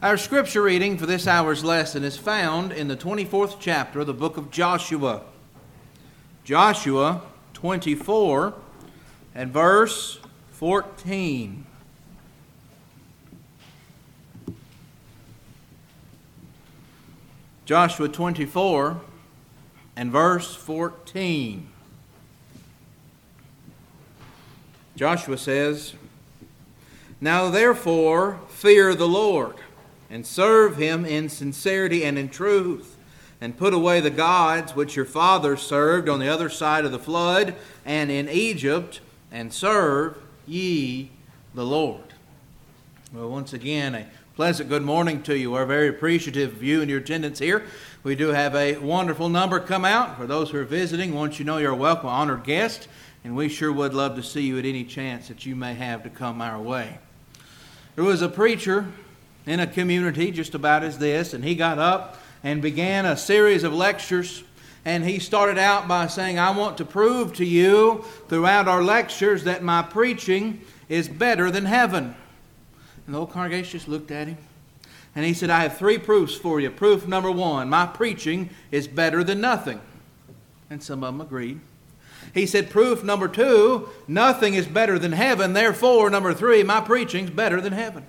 Our scripture reading for this hour's lesson is found in the 24th chapter of the book of Joshua. Joshua 24 and verse 14. Joshua 24 and verse 14. Joshua says, "Now therefore fear the Lord, and serve him in sincerity and in truth, and put away the gods which your fathers served on the other side of the flood and in Egypt, and serve ye the Lord." Well, once again, a pleasant good morning to you. We're very appreciative of you and your attendance here. We do have a wonderful number come out. For those who are visiting, once you know you're a welcome, honored guest, and we sure would love to see you at any chance that you may have to come our way. There was a preacher in a community just about as this, and he got up and began a series of lectures, and he started out by saying, "I want to prove to you throughout our lectures that my preaching is better than heaven." And the whole congregation just looked at him, and he said, "I have 3 proofs for you. Proof number 1, my preaching is better than nothing." And some of them agreed. He said, "Proof number 2, nothing is better than heaven. Therefore, number 3, my preaching's better than heaven."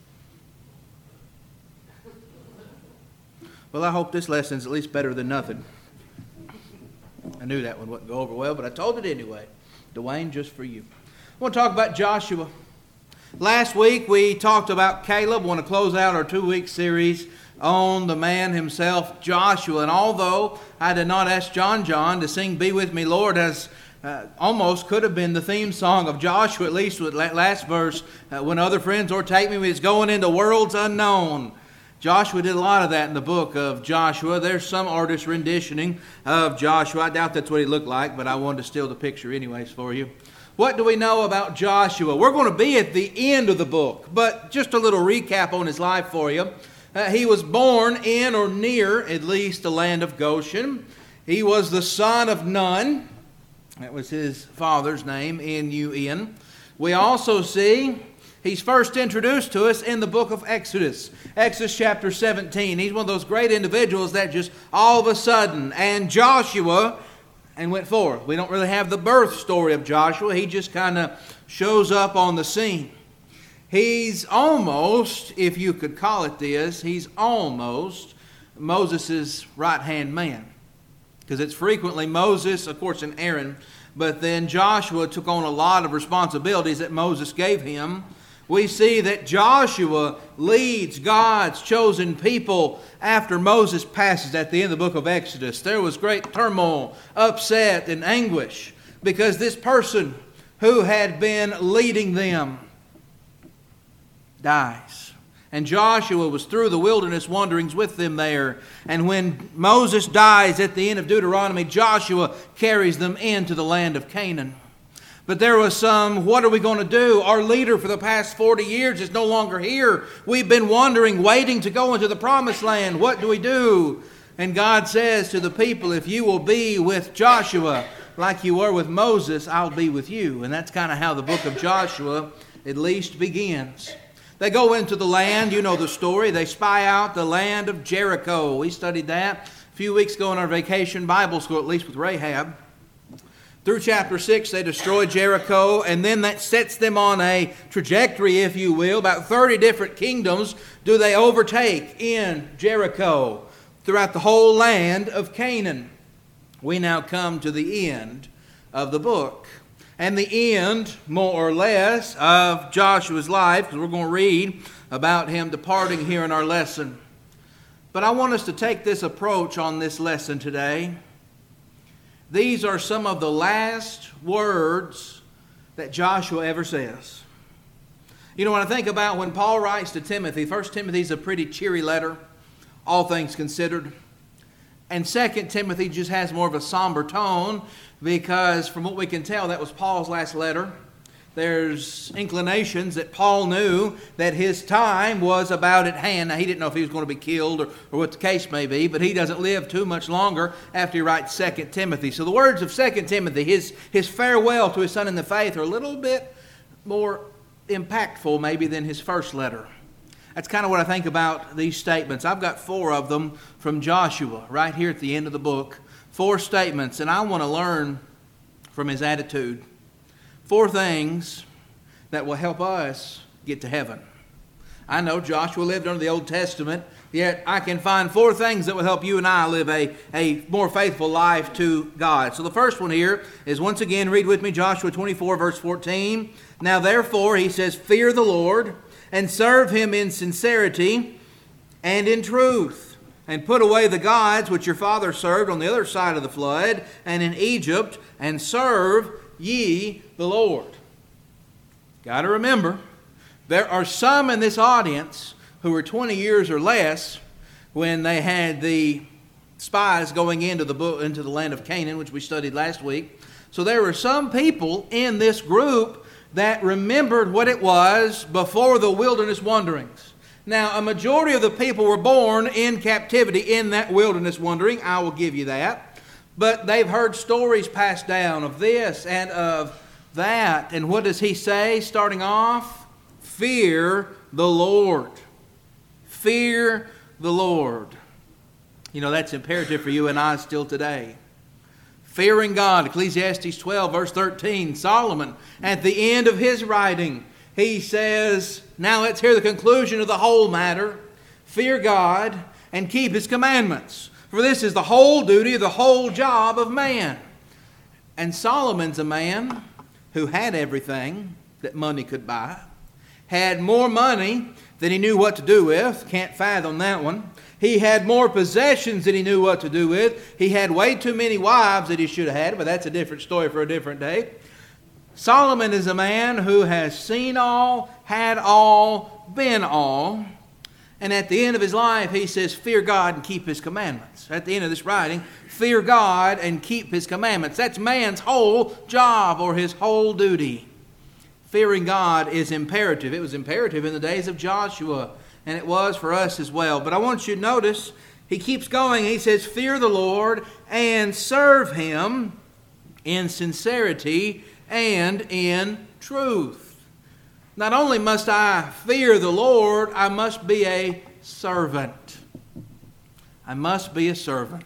Well, I hope this lesson's at least better than nothing. I knew that one wouldn't go over well, but I told it anyway. Dwayne, just for you. I want to talk about Joshua. Last week we talked about Caleb. I want to close out our 2-week series on the man himself, Joshua. And although I did not ask John to sing "Be With Me, Lord," as almost could have been the theme song of Joshua, at least with that last verse, "When other friends o'ertake me, he's going into worlds unknown." Joshua did a lot of that in the book of Joshua. There's some artist renditioning of Joshua. I doubt that's what he looked like, but I wanted to steal the picture anyways for you. What do we know about Joshua? We're going to be at the end of the book, but just a little recap on his life for you. He was born in or near, at least, the land of Goshen. He was the son of Nun. That was his father's name, N-U-N. We also see he's first introduced to us in the book of Exodus. Exodus chapter 17. He's one of those great individuals that just all of a sudden, and Joshua, and went forth. We don't really have the birth story of Joshua. He just kind of shows up on the scene. He's almost, if you could call it this, he's almost Moses' right-hand man. Because it's frequently Moses, of course, and Aaron. But then Joshua took on a lot of responsibilities that Moses gave him. We see that Joshua leads God's chosen people after Moses passes at the end of the book of Exodus. There was great turmoil, upset, and anguish because this person who had been leading them dies. And Joshua was through the wilderness wanderings with them there. And when Moses dies at the end of Deuteronomy, Joshua carries them into the land of Canaan. But there was some, what are we going to do? Our leader for the past 40 years is no longer here. We've been wandering, waiting to go into the promised land. What do we do? And God says to the people, if you will be with Joshua like you were with Moses, I'll be with you. And that's kind of how the book of Joshua at least begins. They go into the land, you know the story. They spy out the land of Jericho. We studied that a few weeks ago in our vacation Bible school, at least with Rahab. Through chapter 6, they destroy Jericho, and then that sets them on a trajectory, if you will. About 30 different kingdoms do they overtake in Jericho throughout the whole land of Canaan. We now come to the end of the book. And the end, more or less, of Joshua's life, because we're going to read about him departing here in our lesson. But I want us to take this approach on this lesson today. These are some of the last words that Joshua ever says. You know, when I think about when Paul writes to Timothy, 1 Timothy is a pretty cheery letter, all things considered. And 2 Timothy just has more of a somber tone because from what we can tell, that was Paul's last letter. There's inclinations that Paul knew that his time was about at hand. Now, he didn't know if he was going to be killed or what the case may be, but he doesn't live too much longer after he writes 2 Timothy. So the words of 2 Timothy, his farewell to his son in the faith, are a little bit more impactful maybe than his first letter. That's kind of what I think about these statements. I've got 4 of them from Joshua right here at the end of the book. 4 statements, and I want to learn from his attitude. 4 things that will help us get to heaven. I know Joshua lived under the Old Testament, yet I can find 4 things that will help you and I live a more faithful life to God. So the first one here is, once again, read with me Joshua 24, verse 14. Now therefore, he says, fear the Lord and serve him in sincerity and in truth, and put away the gods which your father served on the other side of the flood and in Egypt, and serve ye the Lord. Got to remember, there are some in this audience who were 20 years or less when they had the spies going into the land of Canaan, which we studied last week. So there were some people in this group that remembered what it was before the wilderness wanderings. Now, a majority of the people were born in captivity in that wilderness wandering. I will give you that. But they've heard stories passed down of this and of that. And what does he say starting off? Fear the Lord. Fear the Lord. You know, that's imperative for you and I still today. Fearing God. Ecclesiastes 12, verse 13. Solomon, at the end of his writing, he says, now let's hear the conclusion of the whole matter. Fear God and keep his commandments, for this is the whole duty, the whole job of man. And Solomon's a man who had everything that money could buy, had more money than he knew what to do with. Can't fathom that one. He had more possessions than he knew what to do with. He had way too many wives that he should have had, but that's a different story for a different day. Solomon is a man who has seen all, had all, been all. And at the end of his life, he says, fear God and keep his commandments. At the end of this writing, fear God and keep his commandments. That's man's whole job or his whole duty. Fearing God is imperative. It was imperative in the days of Joshua, and it was for us as well. But I want you to notice, he keeps going. He says, fear the Lord and serve him in sincerity and in truth. Not only must I fear the Lord, I must be a servant. I must be a servant.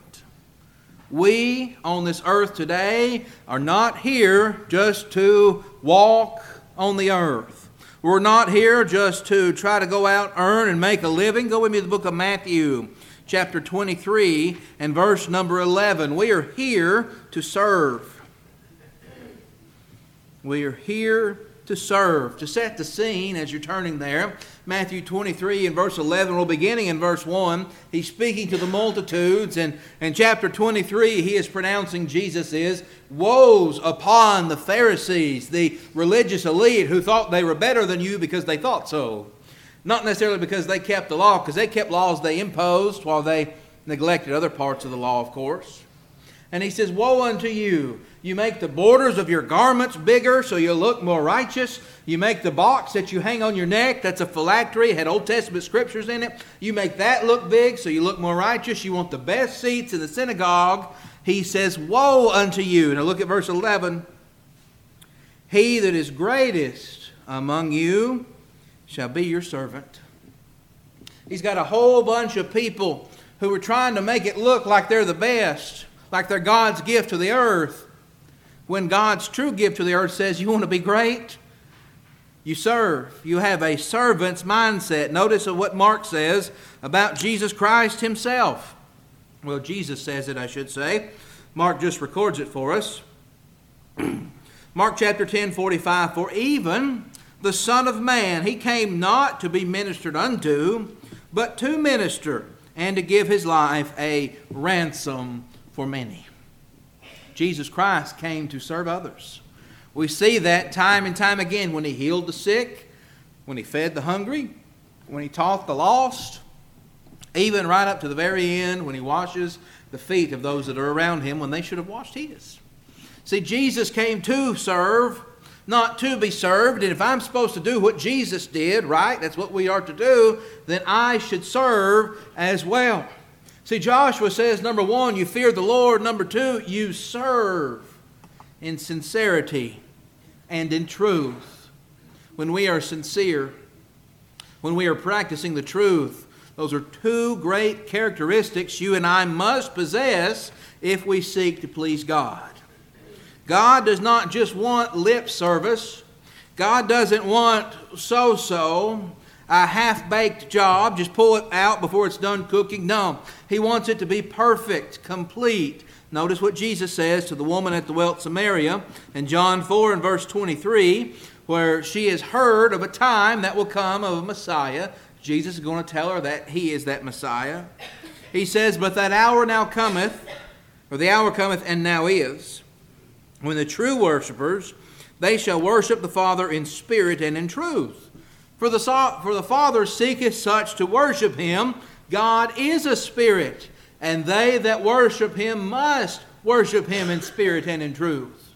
We on this earth today are not here just to walk on the earth. We're not here just to try to go out, earn, and make a living. Go with me to the book of Matthew, chapter 23, and verse number 11. We are here to serve. We are here to serve. To set the scene as you're turning there, Matthew 23 and verse 11, well, beginning in verse 1, he's speaking to the multitudes, and in chapter 23 he is pronouncing Jesus' woes upon the Pharisees, the religious elite who thought they were better than you because they thought so. Not necessarily because they kept the law, because they kept laws they imposed while they neglected other parts of the law, of course. And he says, woe unto you! You make the borders of your garments bigger so you look more righteous. You make the box that you hang on your neck, that's a phylactery, it had Old Testament scriptures in it. You make that look big so you look more righteous. You want the best seats in the synagogue. He says, woe unto you. Now look at verse 11. He that is greatest among you shall be your servant. He's got a whole bunch of people who are trying to make it look like they're the best, like they're God's gift to the earth. When God's true gift to the earth says, you want to be great? You serve. You have a servant's mindset. Notice what Mark says about Jesus Christ himself. Well, Jesus says it, I should say. Mark just records it for us. Mark chapter 10, 45. For even the Son of Man, he came not to be ministered unto, but to minister, and to give his life a ransom for many. Jesus Christ came to serve others. We see that time and time again when he healed the sick, when he fed the hungry, when he taught the lost, even right up to the very end when he washes the feet of those that are around him when they should have washed his. See, Jesus came to serve, not to be served. And if I'm supposed to do what Jesus did, right, that's what we are to do, then I should serve as well. See, Joshua says, number one, you fear the Lord. Number two, you serve in sincerity and in truth. When we are sincere, when we are practicing the truth. Those are two great characteristics you and I must possess if we seek to please God. God does not just want lip service. God doesn't want so-so, a half-baked job, just pull it out before it's done cooking. No, He wants it to be perfect, complete. Notice what Jesus says to the woman at the well at Samaria in John 4 and verse 23, where she has heard of a time that will come of a Messiah. Jesus is going to tell her that He is that Messiah. He says, "But that hour now cometh, or the hour cometh and now is, when the true worshipers, they shall worship the Father in spirit and in truth. For the Father seeketh such to worship Him. God is a spirit, and they that worship Him must worship Him in spirit and in truth."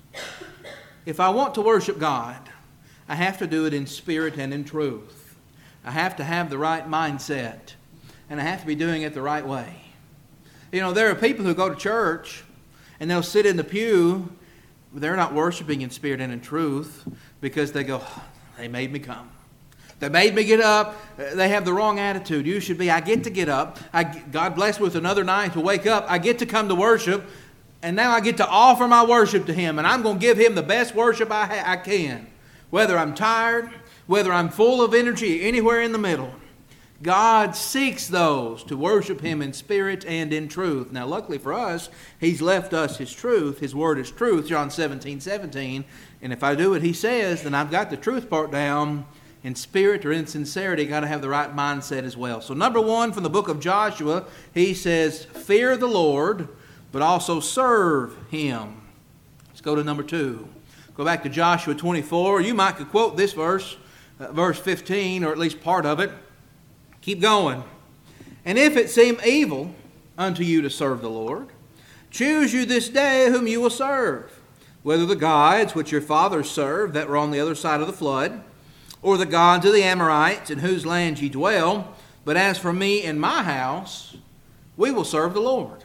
If I want to worship God, I have to do it in spirit and in truth. I have to have the right mindset, and I have to be doing it the right way. You know, there are people who go to church, and they'll sit in the pew. They're not worshiping in spirit and in truth because they go, "They made me come. They made me get up." They have the wrong attitude. You should be, I get to get up. God bless me with another night to wake up. I get to come to worship, and now I get to offer my worship to Him, and I'm going to give Him the best worship I can. Whether I'm tired, whether I'm full of energy, anywhere in the middle. God seeks those to worship Him in spirit and in truth. Now, luckily for us, He's left us His truth. His Word is truth, John 17:17. And if I do what He says, then I've got the truth part down. In spirit or in sincerity, got to have the right mindset as well. So number one, from the book of Joshua, he says, fear the Lord, but also serve Him. Let's go to number two. Go back to Joshua 24. You might could quote this verse, verse 15, or at least part of it. Keep going. "And if it seem evil unto you to serve the Lord, choose you this day whom you will serve, whether the gods which your fathers served that were on the other side of the flood, or the gods of the Amorites in whose land ye dwell. But as for me and my house, we will serve the Lord."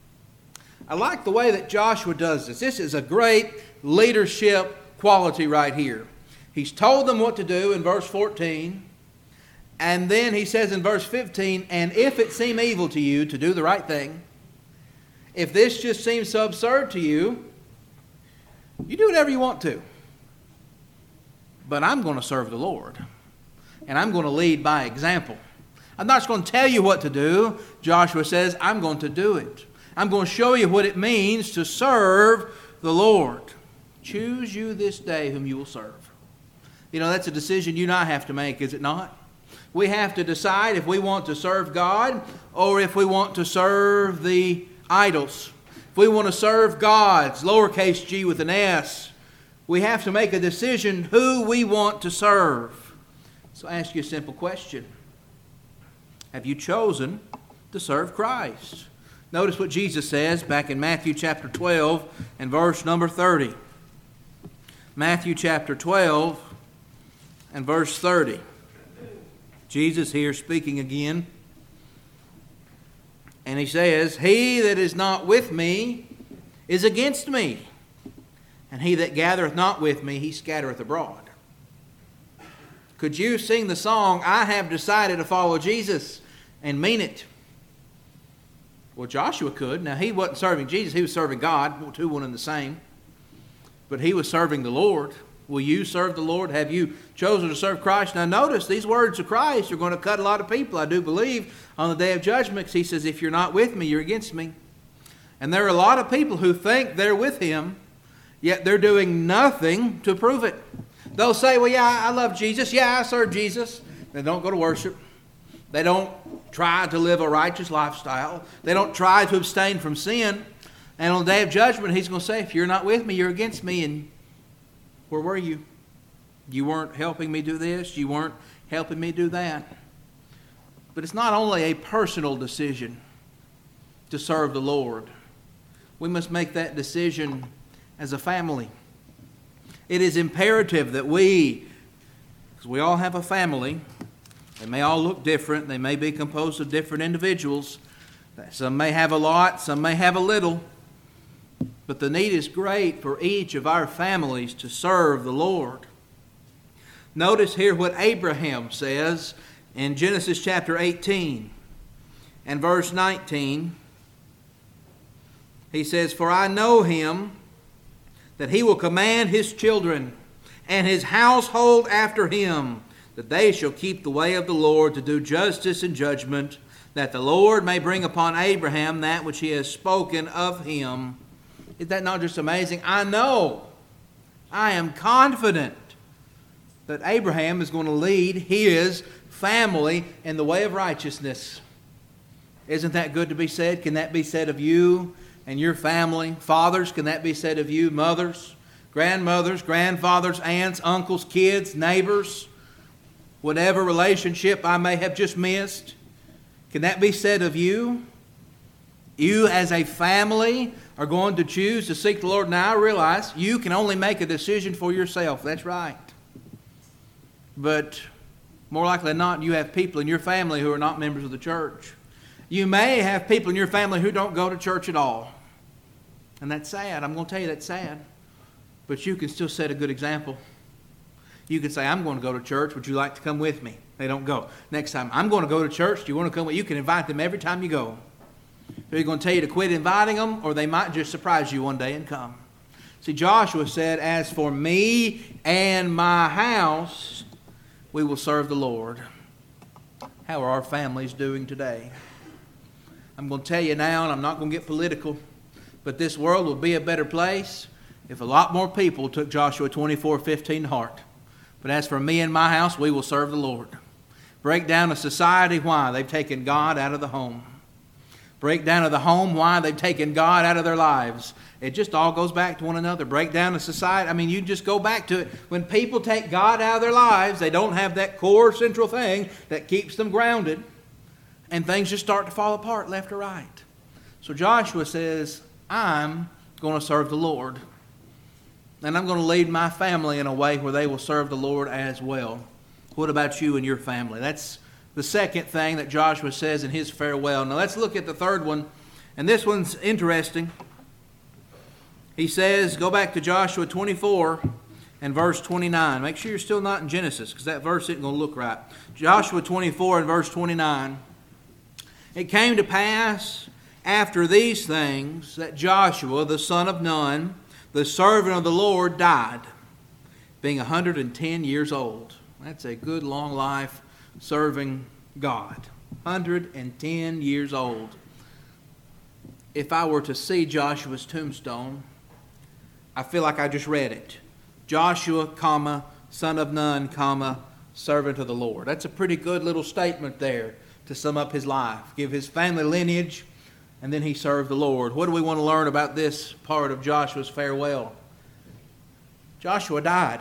I like the way that Joshua does this. This is a great leadership quality right here. He's told them what to do in verse 14. And then he says in verse 15, "And if it seem evil to you to do the right thing, if this just seems so absurd to you, you do whatever you want to. But I'm going to serve the Lord. And I'm going to lead by example. I'm not just going to tell you what to do." Joshua says, "I'm going to do it. I'm going to show you what it means to serve the Lord. Choose you this day whom you will serve." You know, that's a decision you and I have to make, is it not? We have to decide if we want to serve God or if we want to serve the idols. If we want to serve gods, lowercase g with an S, we have to make a decision who we want to serve. So I ask you a simple question. Have you chosen to serve Christ? Notice what Jesus says back in Matthew chapter 12 and verse number 30. Matthew chapter 12 and verse 30. Jesus here speaking again. And He says, "He that is not with me is against me. And he that gathereth not with me, he scattereth abroad." Could you sing the song, "I have decided to follow Jesus," and mean it? Well, Joshua could. Now, he wasn't serving Jesus. He was serving God. Two, one and the same. But he was serving the Lord. Will you serve the Lord? Have you chosen to serve Christ? Now, notice these words of Christ are going to cut a lot of people, I do believe, on the day of judgment. He says, if you're not with me, you're against me. And there are a lot of people who think they're with Him, yet they're doing nothing to prove it. They'll say, well, yeah, I love Jesus. Yeah, I serve Jesus. They don't go to worship. They don't try to live a righteous lifestyle. They don't try to abstain from sin. And on the day of judgment, He's going to say, if you're not with me, you're against me. And where were you? You weren't helping me do this. You weren't helping me do that. But it's not only a personal decision to serve the Lord. We must make that decision as a family. It is imperative that we, because we all have a family, they may all look different, they may be composed of different individuals, some may have a lot, some may have a little, but the need is great for each of our families to serve the Lord. Notice here what Abraham says In Genesis chapter 18 and verse 19, he says, "For I know him, that he will command his children and his household after him, that they shall keep the way of the Lord to do justice and judgment, that the Lord may bring upon Abraham that which he has spoken of him." Is that not just amazing? I am confident that Abraham is going to lead his family in the way of righteousness. Isn't that good to be said? Can that be said of you and your family? Fathers, can that be said of you? Mothers, grandmothers, grandfathers, aunts, uncles, kids, neighbors, whatever relationship I may have just missed, can that be said of you? You as a family are going to choose to seek the Lord. Now I realize you can only make a decision for yourself. That's right. But more likely than not, you have people in your family who are not members of the church. You may have people in your family who don't go to church at all. And that's sad. I'm going to tell you that's sad. But you can still set a good example. You can say, "I'm going to go to church. Would you like to come with me?" They don't go. Next time, "I'm going to go to church. Do you want to come with?" You can invite them every time you go. They're going to tell you to quit inviting them, or they might just surprise you one day and come. See, Joshua said, "As for me and my house, we will serve the Lord." How are our families doing today? I'm going to tell you now, and I'm not going to get political, but this world will be a better place if a lot more people took Joshua 24:15 to heart. But as for me and my house, we will serve the Lord. Break down a society. Why? They've taken God out of the home. Breakdown of the home. Why? They've taken God out of their lives. It just all goes back to one another. Breakdown of society. I mean, you just go back to it. When people take God out of their lives, they don't have that core central thing that keeps them grounded. And things just start to fall apart left or right. So Joshua says, "I'm going to serve the Lord. And I'm going to lead my family in a way where they will serve the Lord as well." What about you and your family? That's the second thing that Joshua says in his farewell. Now let's look at the third one. And this one's interesting. He says, go back to Joshua 24 and verse 29. Make sure you're still not in Genesis, because that verse isn't going to look right. Joshua 24 and verse 29. "It came to pass after these things that Joshua, the son of Nun, the servant of the Lord, died, being 110 years old." That's a good long life serving God. 110 years old. If I were to see Joshua's tombstone, I feel like I just read it. Joshua, comma, son of Nun, comma, servant of the Lord. That's a pretty good little statement there to sum up his life. Give his family lineage, and then he served the Lord. What do we want to learn about this part of Joshua's farewell? Joshua died.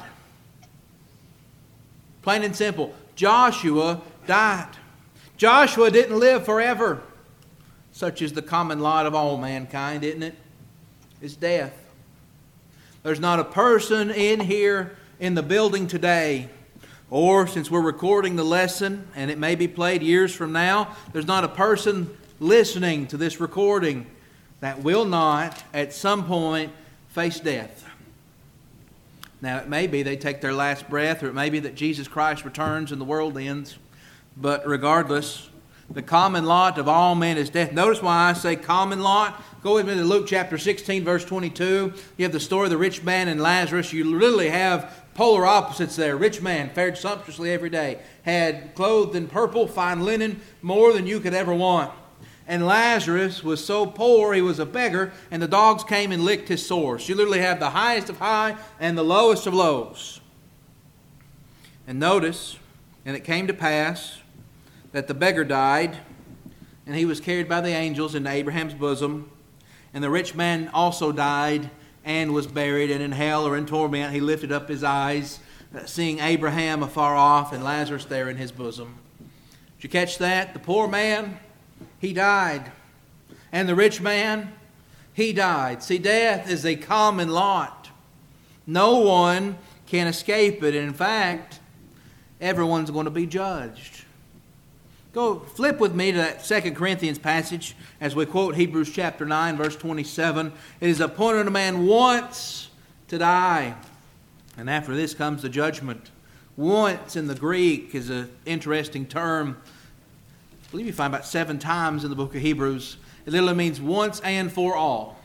Plain and simple. Joshua died. Joshua didn't live forever. Such is the common lot of all mankind, isn't it? It's death. There's not a person in here in the building today, or since we're recording the lesson, and it may be played years from now, there's not a person listening to this recording that will not, at some point, face death. Now, it may be they take their last breath, or it may be that Jesus Christ returns and the world ends. But regardless, the common lot of all men is death. Notice why I say common lot. Go with me to Luke chapter 16, verse 22. You have the story of the rich man and Lazarus. You literally have polar opposites there. Rich man fared sumptuously every day, had clothed in purple, fine linen, more than you could ever want. And Lazarus was so poor, he was a beggar, and the dogs came and licked his sores. You literally have the highest of high and the lowest of lows. And notice, and it came to pass that the beggar died, and he was carried by the angels into Abraham's bosom. And the rich man also died and was buried, and in hell or in torment he lifted up his eyes, seeing Abraham afar off and Lazarus there in his bosom. Did you catch that? The poor man, he died. And the rich man, he died. See, death is a common lot. No one can escape it. And in fact, everyone's going to be judged. Go flip with me to that 2 Corinthians passage as we quote Hebrews chapter 9, verse 27. It is appointed a man once to die, and after this comes the judgment. Once in the Greek is an interesting term. I believe you find about 7 times in the book of Hebrews. It literally means once and for all.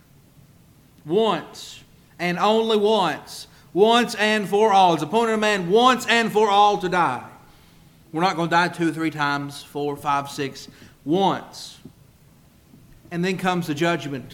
Once and only once. Once and for all. It's appointed a man once and for all to die. We're not going to die 2, 3 times, 4, 5, 6. Once. And then comes the judgment.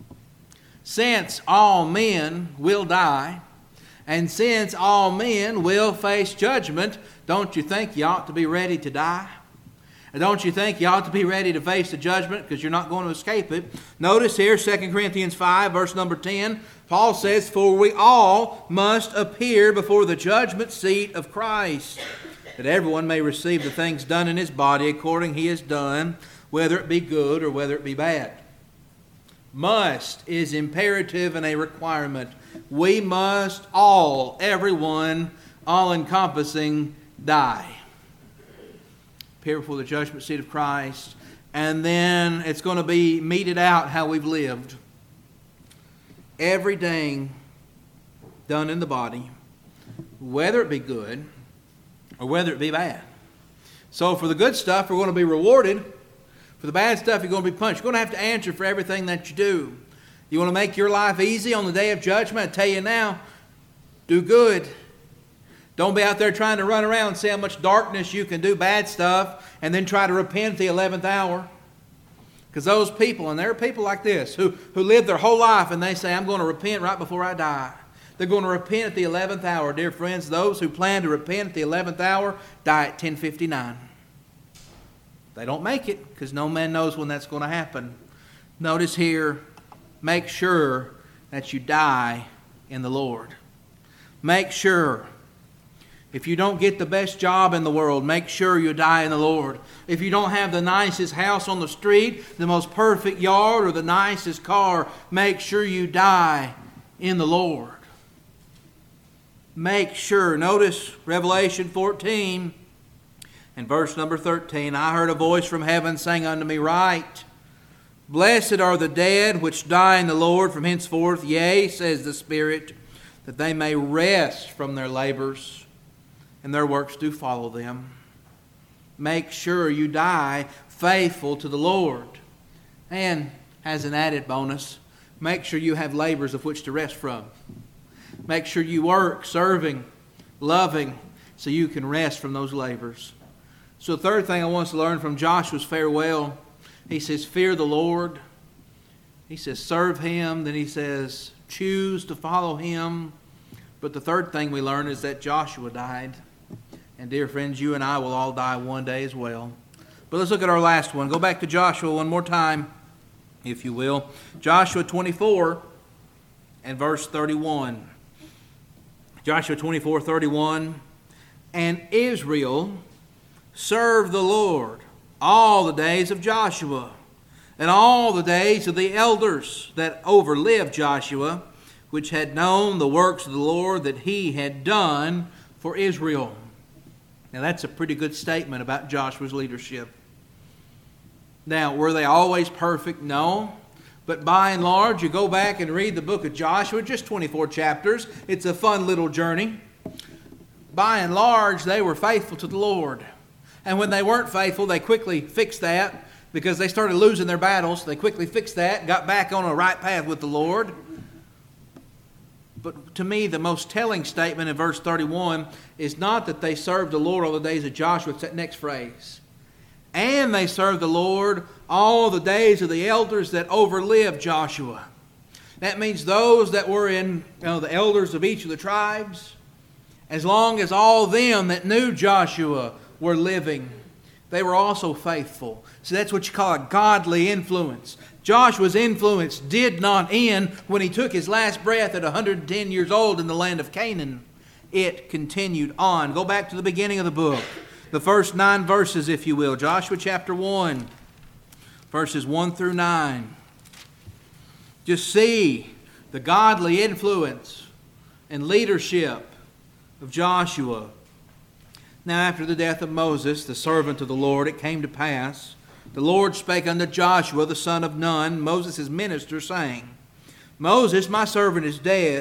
Since all men will die, and since all men will face judgment, don't you think you ought to be ready to die? And don't you think you ought to be ready to face the judgment, because you're not going to escape it? Notice here, 2 Corinthians 5, verse number 10, Paul says, "For we all must appear before the judgment seat of Christ, that everyone may receive the things done in his body according he has done, whether it be good or whether it be bad." Must is imperative and a requirement. We must all, everyone, all-encompassing, die. Appear before the judgment seat of Christ, and then it's going to be meted out how we've lived. Everything done in the body, whether it be good or whether it be bad. So for the good stuff, we're going to be rewarded. For the bad stuff, you're going to be punished. You're going to have to answer for everything that you do. You want to make your life easy on the day of judgment? I tell you now, do good. Don't be out there trying to run around and see how much darkness you can do bad stuff and then try to repent at the 11th hour. Because those people, and there are people like this, who live their whole life and they say, I'm going to repent right before I die. They're going to repent at the 11th hour. Dear friends, those who plan to repent at the 11th hour die at 10:59. They don't make it because no man knows when that's going to happen. Notice here, make sure that you die in the Lord. Make sure. If you don't get the best job in the world, make sure you die in the Lord. If you don't have the nicest house on the street, the most perfect yard, or the nicest car, make sure you die in the Lord. Make sure. Notice Revelation 14 and verse number 13. I heard a voice from heaven saying unto me, Write, Blessed are the dead which die in the Lord from henceforth. Yea, says the Spirit, that they may rest from their labors, and their works do follow them. Make sure you die faithful to the Lord. And as an added bonus, make sure you have labors of which to rest from. Make sure you work serving, loving, so you can rest from those labors. So the third thing I want us to learn from Joshua's farewell, he says, fear the Lord. He says, serve Him. Then he says, choose to follow Him. But the third thing we learn is that Joshua died. And dear friends, you and I will all die one day as well. But let's look at our last one. Go back to Joshua one more time, if you will. Joshua 24 and verse 31. Joshua 24:31. And Israel served the Lord all the days of Joshua, and all the days of the elders that overlived Joshua, which had known the works of the Lord that He had done for Israel. Now that's a pretty good statement about Joshua's leadership. Now, were they always perfect? No. But by and large, you go back and read the book of Joshua, just 24 chapters. It's a fun little journey. By and large, they were faithful to the Lord. And when they weren't faithful, they quickly fixed that because they started losing their battles. They quickly fixed that, got back on a right path with the Lord. But to me, the most telling statement in verse 31 is not that they served the Lord all the days of Joshua. It's that next phrase. And they served the Lord all the days of the elders that overlived Joshua. That means those that were in the elders of each of the tribes, as long as all them that knew Joshua were living, they were also faithful. So that's what you call a godly influence. Joshua's influence did not end when he took his last breath at 110 years old in the land of Canaan. It continued on. Go back to the beginning of the book. The first 9 verses, if you will. Joshua chapter 1, verses 1 through 9. Just see the godly influence and leadership of Joshua. Now after the death of Moses, the servant of the Lord, it came to pass, the Lord spake unto Joshua, the son of Nun, Moses' minister, saying, Moses, my servant, is dead.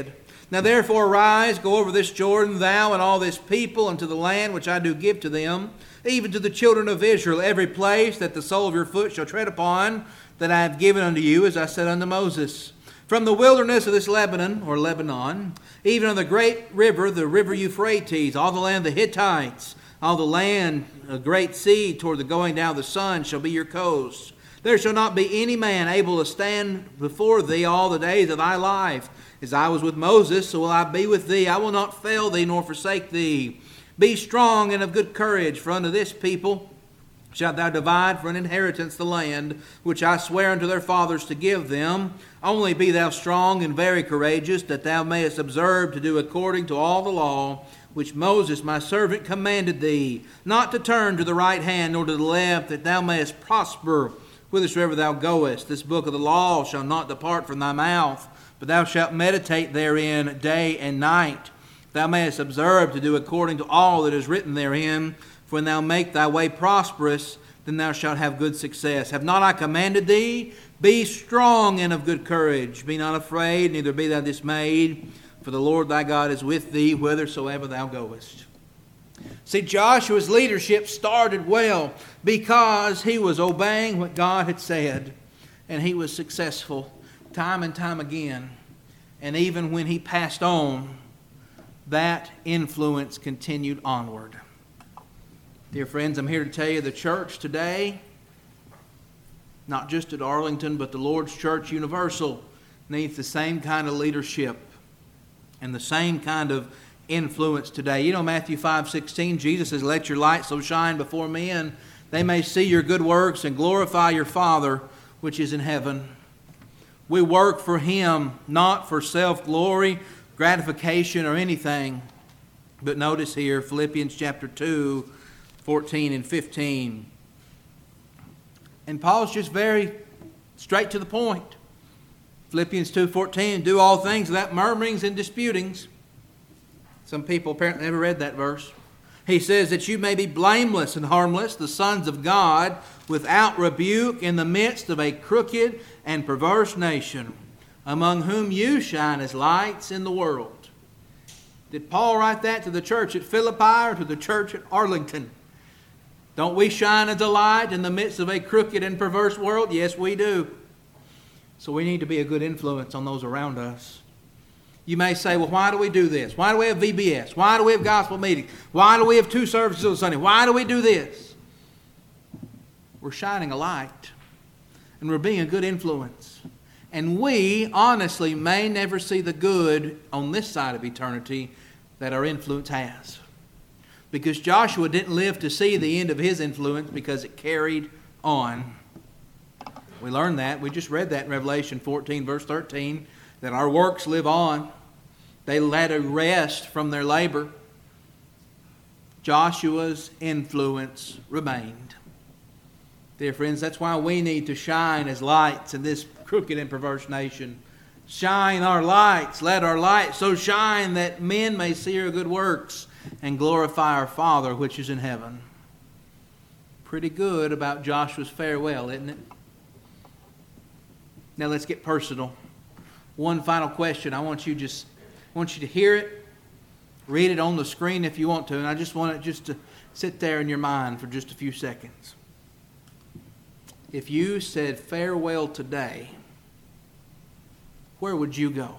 Now therefore arise, go over this Jordan, thou and all this people, unto the land which I do give to them, even to the children of Israel, every place that the sole of your foot shall tread upon, that I have given unto you, as I said unto Moses. From the wilderness of this Lebanon, or Lebanon, even on the great river, the river Euphrates, all the land of the Hittites, all the land, a great sea, toward the going down of the sun, shall be your coast. There shall not be any man able to stand before thee all the days of thy life. As I was with Moses, so will I be with thee. I will not fail thee nor forsake thee. Be strong and of good courage, for unto this people shalt thou divide for an inheritance the land which I swear unto their fathers to give them. Only be thou strong and very courageous, that thou mayest observe to do according to all the law which Moses my servant commanded thee, not to turn to the right hand nor to the left, that thou mayest prosper whithersoever thou goest. This book of the law shall not depart from thy mouth, but thou shalt meditate therein day and night. Thou mayest observe to do according to all that is written therein. For when thou make thy way prosperous, then thou shalt have good success. Have not I commanded thee? Be strong and of good courage. Be not afraid, neither be thou dismayed. For the Lord thy God is with thee whithersoever thou goest. See, Joshua's leadership started well because he was obeying what God had said. And he was successful time and time again. And even when he passed on, that influence continued onward. Dear friends, I'm here to tell you the church today, not just at Arlington, but the Lord's Church Universal, needs the same kind of leadership and the same kind of influence today. You know, Matthew 5:16, Jesus says, "Let your light so shine before men, they may see your good works and glorify your Father which is in heaven." We work for Him, not for self-glory, gratification, or anything. But notice here, Philippians chapter 2, 14 and 15. And Paul's just very straight to the point. Philippians 2:14, do all things without murmurings and disputings. Some people apparently never read that verse. He says that you may be blameless and harmless, the sons of God, without rebuke in the midst of a crooked and perverse nation, among whom you shine as lights in the world. Did Paul write that to the church at Philippi or to the church at Arlington? Don't we shine as a light in the midst of a crooked and perverse world? Yes, we do. So we need to be a good influence on those around us. You may say, well, why do we do this? Why do we have VBS? Why do we have gospel meetings? Why do we have 2 services on Sunday? Why do we do this? We're shining a light, and we're being a good influence. And we, honestly, may never see the good on this side of eternity that our influence has. Because Joshua didn't live to see the end of his influence because it carried on. We learned that. We just read that in Revelation 14, verse 13, that our works live on. They had a rest from their labor. Joshua's influence remained. Dear friends, that's why we need to shine as lights in this crooked and perverse nation. Shine our lights. Let our light so shine that men may see our good works and glorify our Father which is in heaven. Pretty good about Joshua's farewell, isn't it? Now let's get personal. One final question. I want you to hear it, read it on the screen if you want to, and I just want it just to sit there in your mind for just a few seconds. If you said farewell today, where would you go?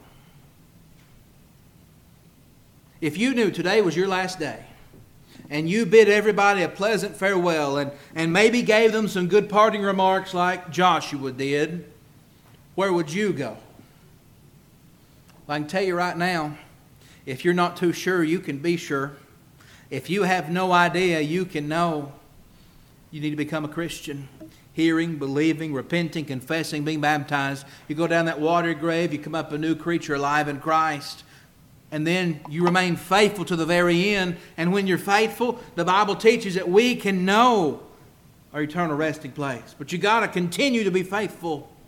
If you knew today was your last day, and you bid everybody a pleasant farewell, and maybe gave them some good parting remarks like Joshua did, where would you go? Well, I can tell you right now, if you're not too sure, you can be sure. If you have no idea, you can know. You need to become a Christian. Hearing, believing, repenting, confessing, being baptized. You go down that watery grave, you come up a new creature alive in Christ. And then you remain faithful to the very end. And when you're faithful, the Bible teaches that we can know our eternal resting place. But you got to continue to be faithful.